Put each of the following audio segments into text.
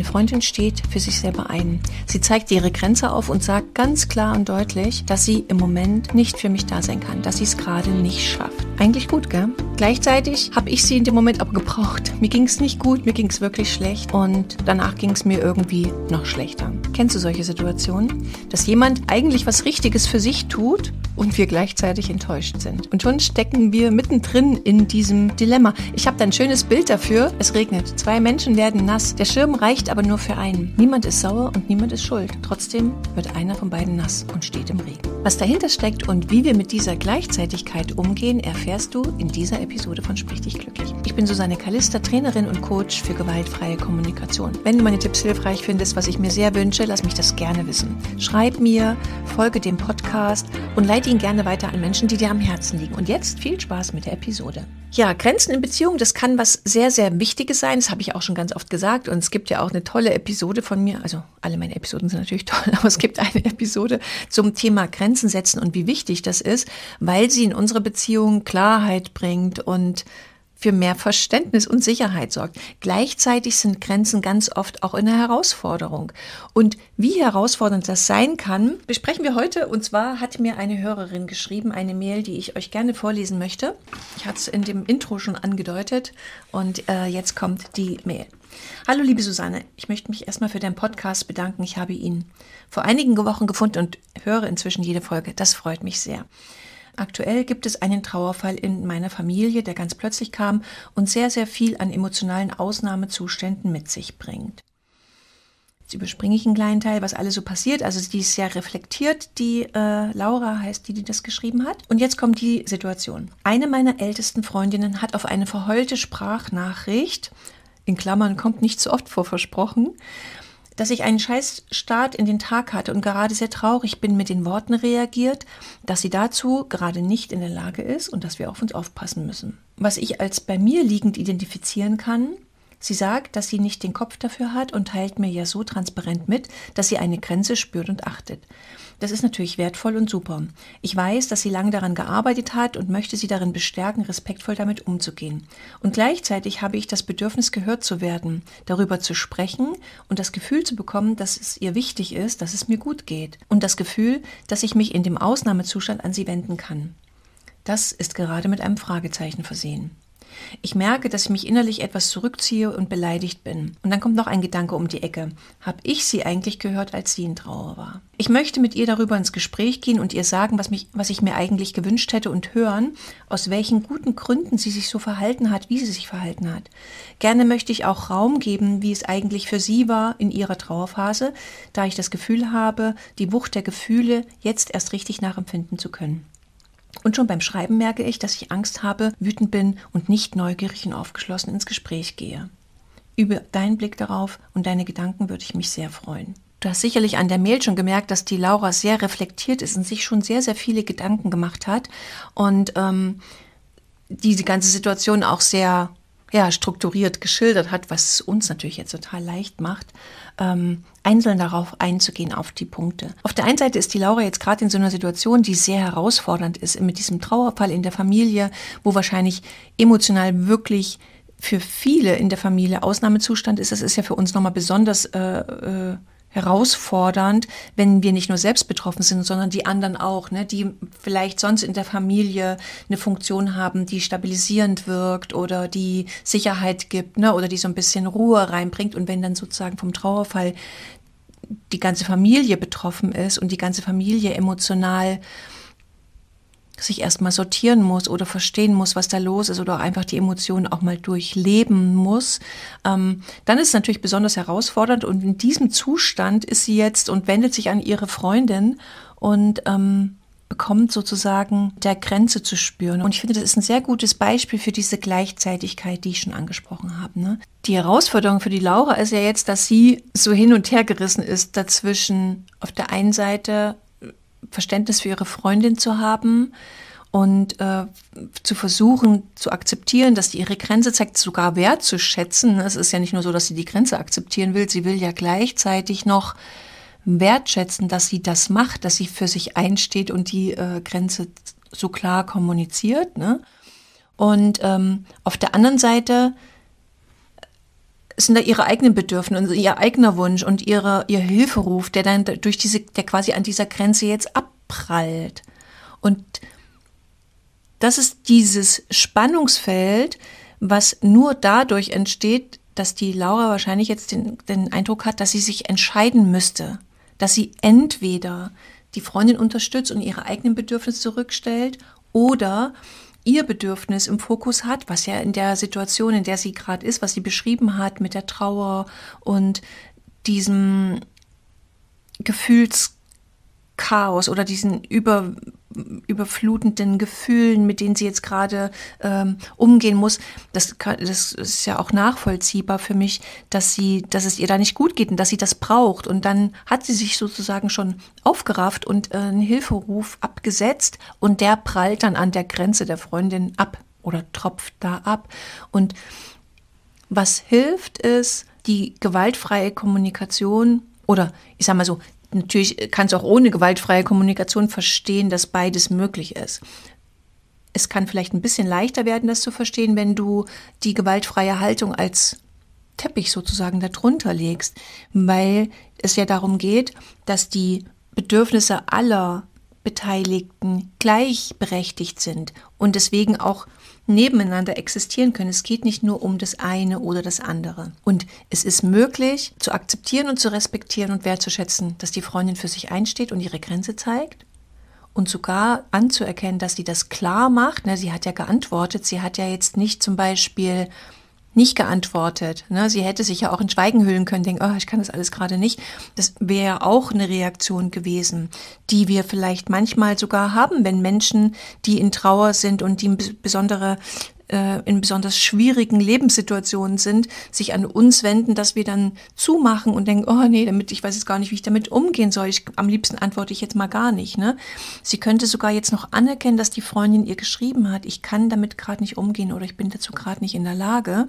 Freundin steht für sich selber ein. Sie zeigt ihre Grenze auf und sagt ganz klar und deutlich, dass sie im Moment nicht für mich da sein kann, dass sie es gerade nicht schafft. Eigentlich gut, gell? Gleichzeitig habe ich sie in dem Moment aber gebraucht. Mir ging es nicht gut, mir ging es wirklich schlecht und danach ging es mir irgendwie noch schlechter. Kennst du solche Situationen? Dass jemand eigentlich was Richtiges für sich tut und wir gleichzeitig enttäuscht sind. Und schon stecken wir mittendrin in diesem Dilemma. Ich habe da ein schönes Bild dafür. Es regnet. 2 Menschen werden nass. Der Schirm reicht aber nur für einen. Niemand ist sauer und niemand ist schuld. Trotzdem wird einer von beiden nass und steht im Regen. Was dahinter steckt und wie wir mit dieser Gleichzeitigkeit umgehen, erfährst du in dieser Episode von Sprich dich glücklich. Ich bin Susanne Kalister, Trainerin und Coach für gewaltfreie Kommunikation. Wenn du meine Tipps hilfreich findest, was ich mir sehr wünsche, lass mich das gerne wissen. Schreib mir, folge dem Podcast und leite ihn gerne weiter an Menschen, die dir am Herzen liegen. Und jetzt viel Spaß mit der Episode. Ja, Grenzen in Beziehung, das kann was sehr, sehr Wichtiges sein. Das habe ich auch schon ganz oft gesagt. Und es gibt ja auch eine tolle Episode von mir. Also alle meine Episoden sind natürlich toll, aber es gibt eine Episode zum Thema Grenzen setzen und wie wichtig das ist, weil sie in unsere Beziehung Klarheit bringt und für mehr Verständnis und Sicherheit sorgt. Gleichzeitig sind Grenzen ganz oft auch eine Herausforderung. Und wie herausfordernd das sein kann, besprechen wir heute. Und zwar hat mir eine Hörerin geschrieben, eine Mail, die ich euch gerne vorlesen möchte. Ich hatte es in dem Intro schon angedeutet und jetzt kommt die Mail. Hallo liebe Susanne, ich möchte mich erstmal für deinen Podcast bedanken. Ich habe ihn vor einigen Wochen gefunden und höre inzwischen jede Folge. Das freut mich sehr. Aktuell gibt es einen Trauerfall in meiner Familie, der ganz plötzlich kam und sehr, sehr viel an emotionalen Ausnahmezuständen mit sich bringt. Jetzt überspringe ich einen kleinen Teil, was alles so passiert. Also die ist sehr reflektiert, die Laura heißt die das geschrieben hat. Und jetzt kommt die Situation. Eine meiner ältesten Freundinnen hat auf eine verheulte Sprachnachricht, in Klammern kommt nicht so oft vor, versprochen, dass ich einen Scheißstart in den Tag hatte und gerade sehr traurig bin, mit den Worten reagiert, dass sie dazu gerade nicht in der Lage ist und dass wir auf uns aufpassen müssen. Was ich als bei mir liegend identifizieren kann, sie sagt, dass sie nicht den Kopf dafür hat und teilt mir ja so transparent mit, dass sie eine Grenze spürt und achtet. Das ist natürlich wertvoll und super. Ich weiß, dass sie lange daran gearbeitet hat und möchte sie darin bestärken, respektvoll damit umzugehen. Und gleichzeitig habe ich das Bedürfnis, gehört zu werden, darüber zu sprechen und das Gefühl zu bekommen, dass es ihr wichtig ist, dass es mir gut geht. Und das Gefühl, dass ich mich in dem Ausnahmezustand an sie wenden kann. Das ist gerade mit einem Fragezeichen versehen. Ich merke, dass ich mich innerlich etwas zurückziehe und beleidigt bin. Und dann kommt noch ein Gedanke um die Ecke. Habe ich sie eigentlich gehört, als sie in Trauer war? Ich möchte mit ihr darüber ins Gespräch gehen und ihr sagen, was ich mir eigentlich gewünscht hätte und hören, aus welchen guten Gründen sie sich so verhalten hat, wie sie sich verhalten hat. Gerne möchte ich auch Raum geben, wie es eigentlich für sie war in ihrer Trauerphase, da ich das Gefühl habe, die Wucht der Gefühle jetzt erst richtig nachempfinden zu können. Und schon beim Schreiben merke ich, dass ich Angst habe, wütend bin und nicht neugierig und aufgeschlossen ins Gespräch gehe. Über deinen Blick darauf und deine Gedanken würde ich mich sehr freuen. Du hast sicherlich an der Mail schon gemerkt, dass die Laura sehr reflektiert ist und sich schon sehr, sehr viele Gedanken gemacht hat und diese ganze Situation auch sehr strukturiert geschildert hat, was uns natürlich jetzt total leicht macht, einzeln darauf einzugehen, auf die Punkte. Auf der einen Seite ist die Laura jetzt gerade in so einer Situation, die sehr herausfordernd ist, mit diesem Trauerfall in der Familie, wo wahrscheinlich emotional wirklich für viele in der Familie Ausnahmezustand ist. Das ist ja für uns nochmal besonders herausfordernd, wenn wir nicht nur selbst betroffen sind, sondern die anderen auch, ne, die vielleicht sonst in der Familie eine Funktion haben, die stabilisierend wirkt oder die Sicherheit gibt, ne, oder die so ein bisschen Ruhe reinbringt. Und wenn dann sozusagen vom Trauerfall die ganze Familie betroffen ist und die ganze Familie emotional sich erstmal sortieren muss oder verstehen muss, was da los ist oder auch einfach die Emotionen auch mal durchleben muss, dann ist es natürlich besonders herausfordernd und in diesem Zustand ist sie jetzt und wendet sich an ihre Freundin und bekommt sozusagen der Grenze zu spüren. Und ich finde, das ist ein sehr gutes Beispiel für diese Gleichzeitigkeit, die ich schon angesprochen habe. Ne? Die Herausforderung für die Laura ist ja jetzt, dass sie so hin und her gerissen ist dazwischen auf der einen Seite Verständnis für ihre Freundin zu haben und zu versuchen zu akzeptieren, dass die ihre Grenze zeigt, sogar wertzuschätzen. Es ist ja nicht nur so, dass sie die Grenze akzeptieren will, sie will ja gleichzeitig noch wertschätzen, dass sie das macht, dass sie für sich einsteht und die Grenze so klar kommuniziert. Ne? Und auf der anderen Seite es sind da ihre eigenen Bedürfnisse, ihr eigener Wunsch und ihr Hilferuf, der dann der quasi an dieser Grenze jetzt abprallt. Und das ist dieses Spannungsfeld, was nur dadurch entsteht, dass die Laura wahrscheinlich jetzt den Eindruck hat, dass sie sich entscheiden müsste, dass sie entweder die Freundin unterstützt und ihre eigenen Bedürfnisse zurückstellt oder ihr Bedürfnis im Fokus hat, was ja in der Situation, in der sie gerade ist, was sie beschrieben hat mit der Trauer und diesem Gefühlschaos oder diesen überflutenden Gefühlen, mit denen sie jetzt gerade umgehen muss, das ist ja auch nachvollziehbar für mich, dass es ihr da nicht gut geht und dass sie das braucht. Und dann hat sie sich sozusagen schon aufgerafft und einen Hilferuf abgesetzt und der prallt dann an der Grenze der Freundin ab oder tropft da ab. Und was hilft, ist die gewaltfreie Kommunikation oder ich sag mal so, natürlich kannst du auch ohne gewaltfreie Kommunikation verstehen, dass beides möglich ist. Es kann vielleicht ein bisschen leichter werden, das zu verstehen, wenn du die gewaltfreie Haltung als Teppich sozusagen darunter legst, weil es ja darum geht, dass die Bedürfnisse aller Beteiligten gleichberechtigt sind und deswegen auch nebeneinander existieren können. Es geht nicht nur um das eine oder das andere. Und es ist möglich, zu akzeptieren und zu respektieren und wertzuschätzen, dass die Freundin für sich einsteht und ihre Grenze zeigt und sogar anzuerkennen, dass sie das klar macht. Sie hat ja geantwortet, sie hat ja jetzt nicht zum Beispiel nicht geantwortet. Sie hätte sich ja auch in Schweigen hüllen können, denken, oh, ich kann das alles gerade nicht. Das wäre auch eine Reaktion gewesen, die wir vielleicht manchmal sogar haben, wenn Menschen, die in Trauer sind und die in besonders schwierigen Lebenssituationen sind, sich an uns wenden, dass wir dann zumachen und denken, oh nee, ich weiß jetzt gar nicht, wie ich damit umgehen soll. Am liebsten antworte ich jetzt mal gar nicht. Sie könnte sogar jetzt noch anerkennen, dass die Freundin ihr geschrieben hat, ich kann damit gerade nicht umgehen oder ich bin dazu gerade nicht in der Lage.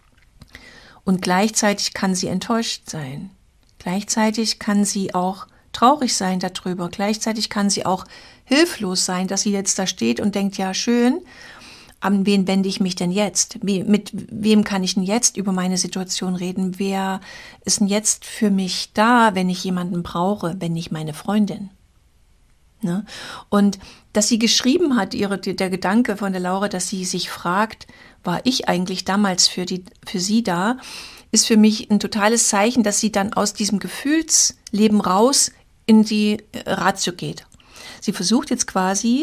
Und gleichzeitig kann sie enttäuscht sein. Gleichzeitig kann sie auch traurig sein darüber. Gleichzeitig kann sie auch hilflos sein, dass sie jetzt da steht und denkt, ja schön, an wen wende ich mich denn jetzt? Mit wem kann ich denn jetzt über meine Situation reden? Wer ist denn jetzt für mich da, wenn ich jemanden brauche, wenn nicht meine Freundin? Und dass sie geschrieben hat, der Gedanke von der Laura, dass sie sich fragt, war ich eigentlich damals für sie da, ist für mich ein totales Zeichen, dass sie dann aus diesem Gefühlsleben raus in die Ratio geht. Sie versucht jetzt quasi,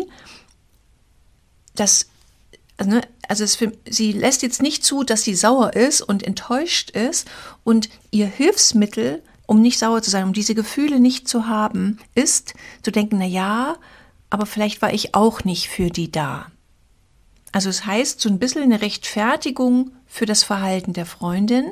sie lässt jetzt nicht zu, dass sie sauer ist und enttäuscht ist und ihr Hilfsmittel, um nicht sauer zu sein, um diese Gefühle nicht zu haben, ist zu denken, aber vielleicht war ich auch nicht für die da. Also es heißt so ein bisschen eine Rechtfertigung für das Verhalten der Freundin,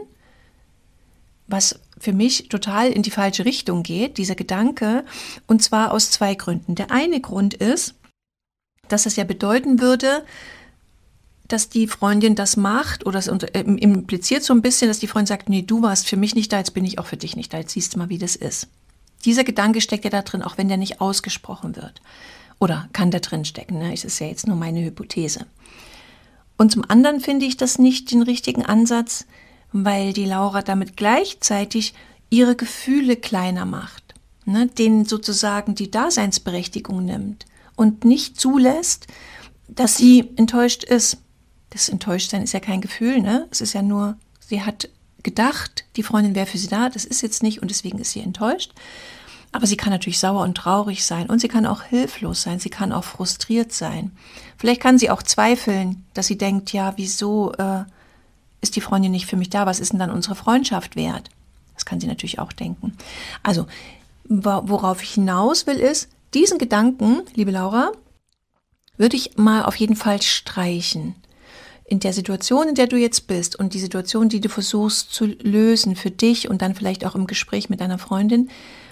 was für mich total in die falsche Richtung geht, dieser Gedanke, und zwar aus 2 Gründen. Der eine Grund ist, dass es ja bedeuten würde, dass die Freundin das macht oder es impliziert so ein bisschen, dass die Freundin sagt, nee, du warst für mich nicht da, jetzt bin ich auch für dich nicht da, jetzt siehst du mal, wie das ist. Dieser Gedanke steckt ja da drin, auch wenn der nicht ausgesprochen wird. Oder kann da drin stecken, Es ist ja jetzt nur meine Hypothese. Und zum anderen finde ich das nicht den richtigen Ansatz, weil die Laura damit gleichzeitig ihre Gefühle kleiner macht, denen sozusagen die Daseinsberechtigung nimmt und nicht zulässt, dass sie enttäuscht ist. Das Enttäuschtsein ist ja kein Gefühl, Es ist ja nur, sie hat gedacht, die Freundin wäre für sie da, das ist jetzt nicht und deswegen ist sie enttäuscht. Aber sie kann natürlich sauer und traurig sein und sie kann auch hilflos sein, sie kann auch frustriert sein. Vielleicht kann sie auch zweifeln, dass sie denkt, ja, wieso ist die Freundin nicht für mich da, was ist denn dann unsere Freundschaft wert? Das kann sie natürlich auch denken. Also, worauf ich hinaus will, ist, diesen Gedanken, liebe Laura, würde ich mal auf jeden Fall streichen. In der Situation, in der du jetzt bist und die Situation, die du versuchst zu lösen für dich und dann vielleicht auch im Gespräch mit deiner Freundin,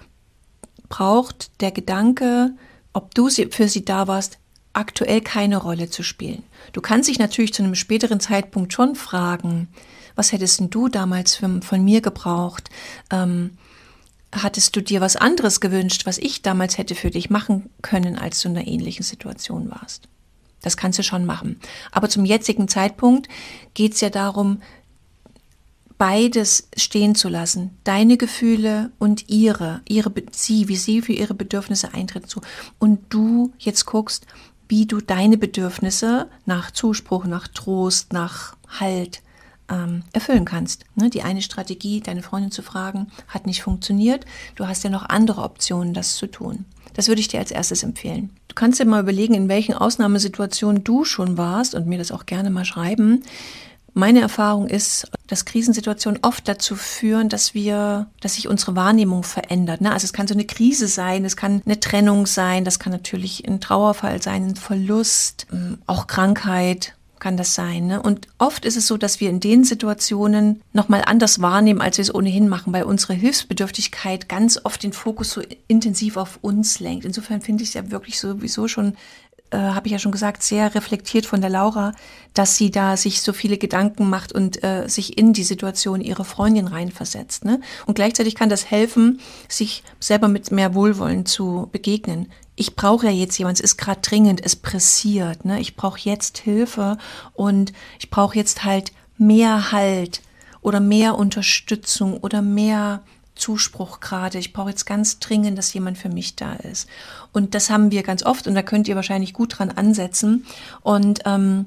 braucht der Gedanke, ob du für sie da warst, aktuell keine Rolle zu spielen. Du kannst dich natürlich zu einem späteren Zeitpunkt schon fragen, was hättest denn du damals von mir gebraucht? Hattest du dir was anderes gewünscht, was ich damals hätte für dich machen können, als du in einer ähnlichen Situation warst? Das kannst du schon machen. Aber zum jetzigen Zeitpunkt geht es ja darum, beides stehen zu lassen, deine Gefühle und wie sie für ihre Bedürfnisse eintritt zu. Und du jetzt guckst, wie du deine Bedürfnisse nach Zuspruch, nach Trost, nach Halt erfüllen kannst. Ne? Die eine Strategie, deine Freundin zu fragen, hat nicht funktioniert. Du hast ja noch andere Optionen, das zu tun. Das würde ich dir als erstes empfehlen. Du kannst dir mal überlegen, in welchen Ausnahmesituationen du schon warst und mir das auch gerne mal schreiben. Meine Erfahrung ist, dass Krisensituationen oft dazu führen, dass sich unsere Wahrnehmung verändert. Ne? Also es kann so eine Krise sein, es kann eine Trennung sein, das kann natürlich ein Trauerfall sein, ein Verlust, auch Krankheit kann das sein. Ne? Und oft ist es so, dass wir in den Situationen nochmal anders wahrnehmen, als wir es ohnehin machen, weil unsere Hilfsbedürftigkeit ganz oft den Fokus so intensiv auf uns lenkt. Insofern finde ich es ja wirklich sowieso schon, habe ich ja schon gesagt, sehr reflektiert von der Laura, dass sie da sich so viele Gedanken macht und sich in die Situation ihrer Freundin reinversetzt. Ne? Und gleichzeitig kann das helfen, sich selber mit mehr Wohlwollen zu begegnen. Ich brauche ja jetzt jemanden, es ist gerade dringend, es pressiert. Ne? Ich brauche jetzt Hilfe und ich brauche jetzt halt mehr Halt oder mehr Unterstützung oder mehr Zuspruch gerade. Ich brauche jetzt ganz dringend, dass jemand für mich da ist. Und das haben wir ganz oft und da könnt ihr wahrscheinlich gut dran ansetzen. Und dann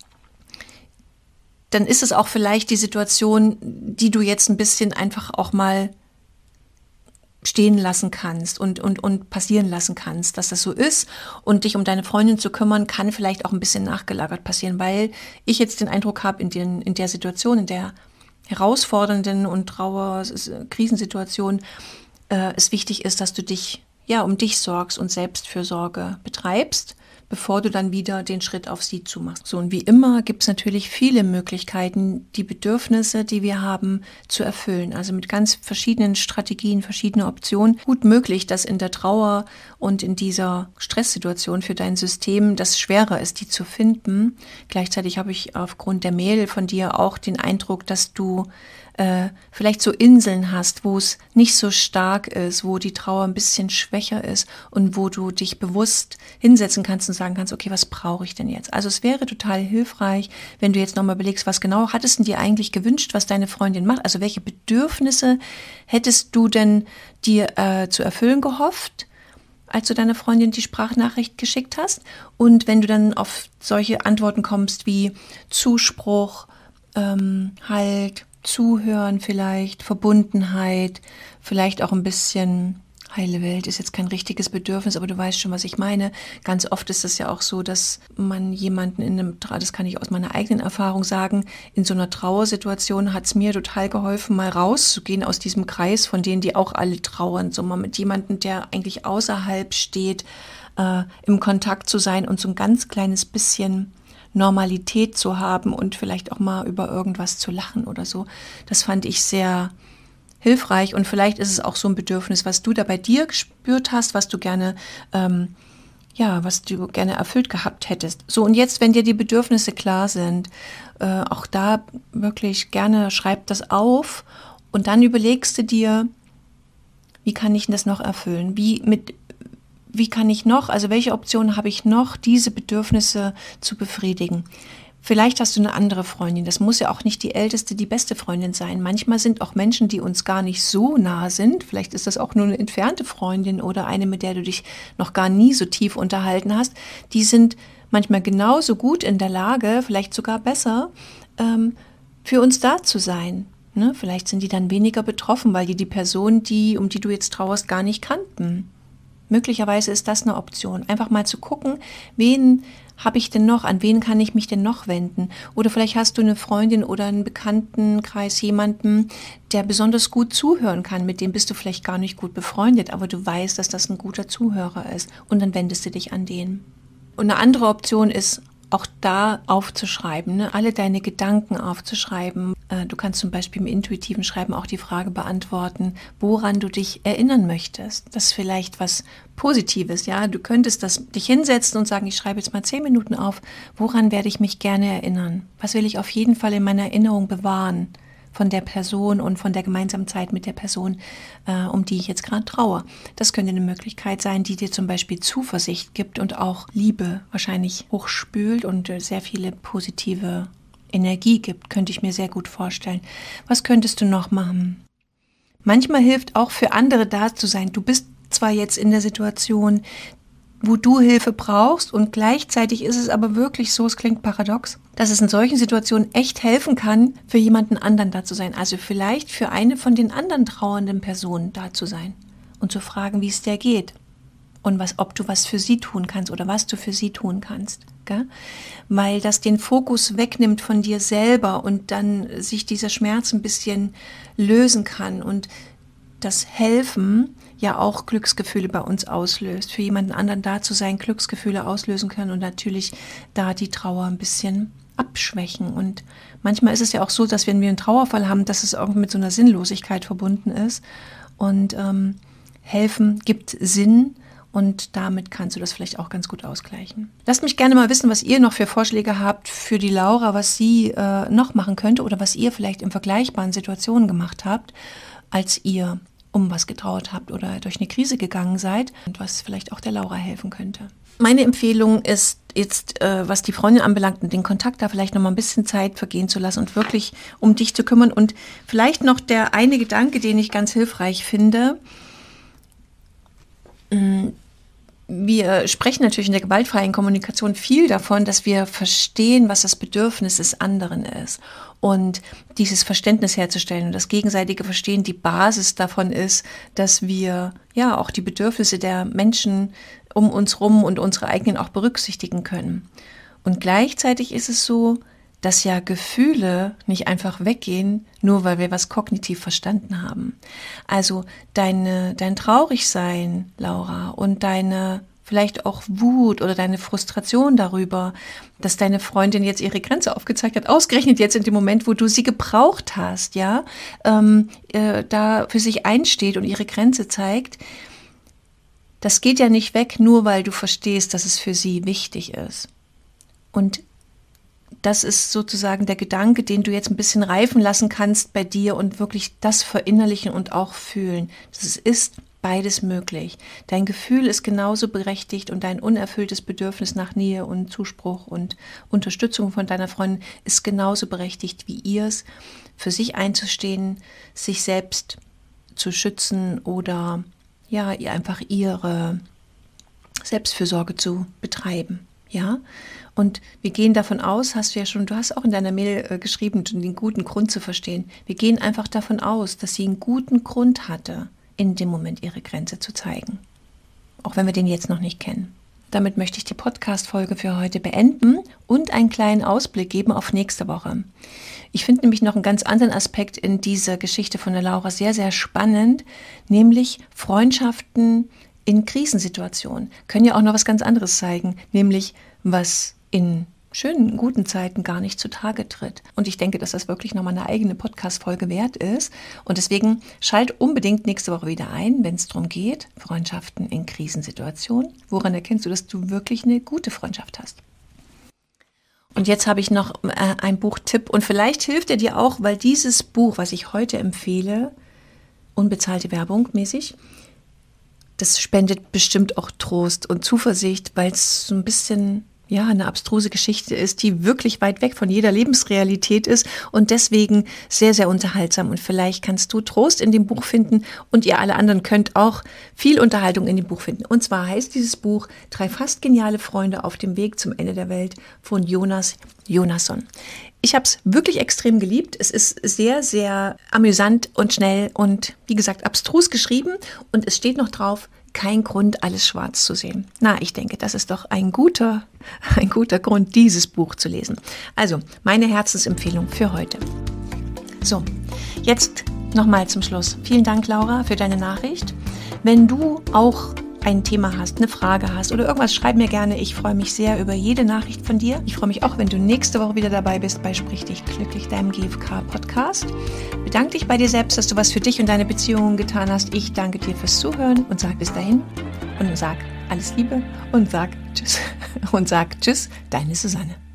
ist es auch vielleicht die Situation, die du jetzt ein bisschen einfach auch mal stehen lassen kannst und passieren lassen kannst, dass das so ist, und dich um deine Freundin zu kümmern, kann vielleicht auch ein bisschen nachgelagert passieren, weil ich jetzt den Eindruck habe, in der Situation, in der herausfordernden und Krisensituation es wichtig ist, dass du dich um dich sorgst und Selbstfürsorge betreibst, bevor du dann wieder den Schritt auf sie zumachst. So, und wie immer gibt es natürlich viele Möglichkeiten, die Bedürfnisse, die wir haben, zu erfüllen. Also mit ganz verschiedenen Strategien, verschiedene Optionen. Gut möglich, dass in der Trauer und in dieser Stresssituation für dein System das schwerer ist, die zu finden. Gleichzeitig habe ich aufgrund der Mail von dir auch den Eindruck, dass du vielleicht so Inseln hast, wo es nicht so stark ist, wo die Trauer ein bisschen schwächer ist und wo du dich bewusst hinsetzen kannst und sagen kannst, okay, was brauche ich denn jetzt? Also es wäre total hilfreich, wenn du jetzt nochmal überlegst, was genau hattest du dir eigentlich gewünscht, was deine Freundin macht? Also welche Bedürfnisse hättest du denn dir zu erfüllen gehofft, als du deiner Freundin die Sprachnachricht geschickt hast? Und wenn du dann auf solche Antworten kommst wie Zuspruch, Halt, Zuhören vielleicht, Verbundenheit, vielleicht auch ein bisschen heile Welt ist jetzt kein richtiges Bedürfnis, aber du weißt schon, was ich meine. Ganz oft ist es ja auch so, dass man jemanden das kann ich aus meiner eigenen Erfahrung sagen, in so einer Trauersituation hat es mir total geholfen, mal rauszugehen aus diesem Kreis von denen, die auch alle trauern, so mal mit jemandem, der eigentlich außerhalb steht, im Kontakt zu sein und so ein ganz kleines bisschen Normalität zu haben und vielleicht auch mal über irgendwas zu lachen oder so. Das fand ich sehr hilfreich, und vielleicht ist es auch so ein Bedürfnis, was du da bei dir gespürt hast, was du gerne erfüllt gehabt hättest. So, und jetzt, wenn dir die Bedürfnisse klar sind, auch da wirklich gerne schreib das auf und dann überlegst du dir, wie kann ich das noch erfüllen? Wie kann ich noch, also welche Optionen habe ich noch, diese Bedürfnisse zu befriedigen? Vielleicht hast du eine andere Freundin. Das muss ja auch nicht die älteste, die beste Freundin sein. Manchmal sind auch Menschen, die uns gar nicht so nah sind. Vielleicht ist das auch nur eine entfernte Freundin oder eine, mit der du dich noch gar nie so tief unterhalten hast. Die sind manchmal genauso gut in der Lage, vielleicht sogar besser, für uns da zu sein. Ne? Vielleicht sind die dann weniger betroffen, weil die Person, um die du jetzt trauerst, gar nicht kannten. Möglicherweise ist das eine Option. Einfach mal zu gucken, wen habe ich denn noch, an wen kann ich mich denn noch wenden? Oder vielleicht hast du eine Freundin oder einen Bekanntenkreis, jemanden, der besonders gut zuhören kann. Mit dem bist du vielleicht gar nicht gut befreundet, aber du weißt, dass das ein guter Zuhörer ist. Und dann wendest du dich an den. Und eine andere Option ist, auch da aufzuschreiben, ne? Alle deine Gedanken aufzuschreiben. Du kannst zum Beispiel im intuitiven Schreiben auch die Frage beantworten, woran du dich erinnern möchtest. Das ist vielleicht was Positives, ja. Du könntest dich hinsetzen und sagen, ich schreibe jetzt mal 10 Minuten auf, woran werde ich mich gerne erinnern? Was will ich auf jeden Fall in meiner Erinnerung bewahren von der Person und von der gemeinsamen Zeit mit der Person, um die ich jetzt gerade traue. Das könnte eine Möglichkeit sein, die dir zum Beispiel Zuversicht gibt und auch Liebe wahrscheinlich hochspült und sehr viele positive Energie gibt, könnte ich mir sehr gut vorstellen. Was könntest du noch machen? Manchmal hilft auch für andere da zu sein. Du bist zwar jetzt in der Situation, wo du Hilfe brauchst und gleichzeitig ist es aber wirklich so, es klingt paradox, dass es in solchen Situationen echt helfen kann, für jemanden anderen da zu sein. Also vielleicht für eine von den anderen trauernden Personen da zu sein und zu fragen, wie es der geht und ob du was für sie tun kannst oder was du für sie tun kannst. Gell? Weil das den Fokus wegnimmt von dir selber und dann sich dieser Schmerz ein bisschen lösen kann und das Helfen ja auch Glücksgefühle bei uns auslöst. Für jemanden anderen da zu sein, Glücksgefühle auslösen können und natürlich da die Trauer ein bisschen abschwächen. Und manchmal ist es ja auch so, dass wenn wir einen Trauerfall haben, dass es irgendwie mit so einer Sinnlosigkeit verbunden ist. Und helfen gibt Sinn und damit kannst du das vielleicht auch ganz gut ausgleichen. Lasst mich gerne mal wissen, was ihr noch für Vorschläge habt für die Laura, was sie noch machen könnte oder was ihr vielleicht in vergleichbaren Situationen gemacht habt, als ihr um was getrauert habt oder durch eine Krise gegangen seid und was vielleicht auch der Laura helfen könnte. Meine Empfehlung ist jetzt, was die Freundin anbelangt und den Kontakt da vielleicht noch mal ein bisschen Zeit vergehen zu lassen und wirklich um dich zu kümmern. Und vielleicht noch der eine Gedanke, den ich ganz hilfreich finde. Wir sprechen natürlich in der gewaltfreien Kommunikation viel davon, dass wir verstehen, was das Bedürfnis des anderen ist. Und dieses Verständnis herzustellen und das gegenseitige Verstehen die Basis davon ist, dass wir ja auch die Bedürfnisse der Menschen um uns rum und unsere eigenen auch berücksichtigen können. Und gleichzeitig ist es so, dass ja Gefühle nicht einfach weggehen, nur weil wir was kognitiv verstanden haben. Also dein Traurigsein, Laura, und deine vielleicht auch Wut oder deine Frustration darüber, dass deine Freundin jetzt ihre Grenze aufgezeigt hat, ausgerechnet jetzt in dem Moment, wo du sie gebraucht hast, ja, da für sich einsteht und ihre Grenze zeigt, das geht ja nicht weg, nur weil du verstehst, dass es für sie wichtig ist. Und das ist sozusagen der Gedanke, den du jetzt ein bisschen reifen lassen kannst bei dir und wirklich das verinnerlichen und auch fühlen. Das ist beides möglich. Dein Gefühl ist genauso berechtigt und dein unerfülltes Bedürfnis nach Nähe und Zuspruch und Unterstützung von deiner Freundin ist genauso berechtigt wie ihrs, für sich einzustehen, sich selbst zu schützen oder ja, ihr einfach ihre Selbstfürsorge zu betreiben. Ja, und wir gehen davon aus, du hast auch in deiner Mail geschrieben, den guten Grund zu verstehen. Wir gehen einfach davon aus, dass sie einen guten Grund hatte, in dem Moment ihre Grenze zu zeigen. Auch wenn wir den jetzt noch nicht kennen. Damit möchte ich die Podcast-Folge für heute beenden und einen kleinen Ausblick geben auf nächste Woche. Ich finde nämlich noch einen ganz anderen Aspekt in dieser Geschichte von der Laura sehr, sehr spannend, nämlich Freundschaften in Krisensituationen können ja auch noch was ganz anderes zeigen, nämlich was in schönen, guten Zeiten gar nicht zutage tritt. Und ich denke, dass das wirklich nochmal eine eigene Podcast-Folge wert ist. Und deswegen schalt unbedingt nächste Woche wieder ein, wenn es darum geht, Freundschaften in Krisensituationen. Woran erkennst du, dass du wirklich eine gute Freundschaft hast? Und jetzt habe ich noch ein Buchtipp und vielleicht hilft er dir auch, weil dieses Buch, was ich heute empfehle, unbezahlte Werbung mäßig, das spendet bestimmt auch Trost und Zuversicht, weil es so ein bisschen eine abstruse Geschichte ist, die wirklich weit weg von jeder Lebensrealität ist und deswegen sehr, sehr unterhaltsam. Und vielleicht kannst du Trost in dem Buch finden und ihr alle anderen könnt auch viel Unterhaltung in dem Buch finden. Und zwar heißt dieses Buch 3 fast geniale Freunde auf dem Weg zum Ende der Welt von Jonas Jonasson. Ich habe es wirklich extrem geliebt. Es ist sehr, sehr amüsant und schnell und wie gesagt abstrus geschrieben und es steht noch drauf, kein Grund, alles schwarz zu sehen. Na, ich denke, das ist doch ein guter Grund, dieses Buch zu lesen. Also, meine Herzensempfehlung für heute. So, jetzt nochmal zum Schluss. Vielen Dank, Laura, für deine Nachricht. Wenn du auch ein Thema hast, eine Frage hast oder irgendwas, schreib mir gerne. Ich freue mich sehr über jede Nachricht von dir. Ich freue mich auch, wenn du nächste Woche wieder dabei bist bei Sprich dich glücklich, deinem GfK-Podcast. Bedanke dich bei dir selbst, dass du was für dich und deine Beziehungen getan hast. Ich danke dir fürs Zuhören und sag bis dahin und sag alles Liebe und sag Tschüss. Und sag Tschüss, deine Susanne.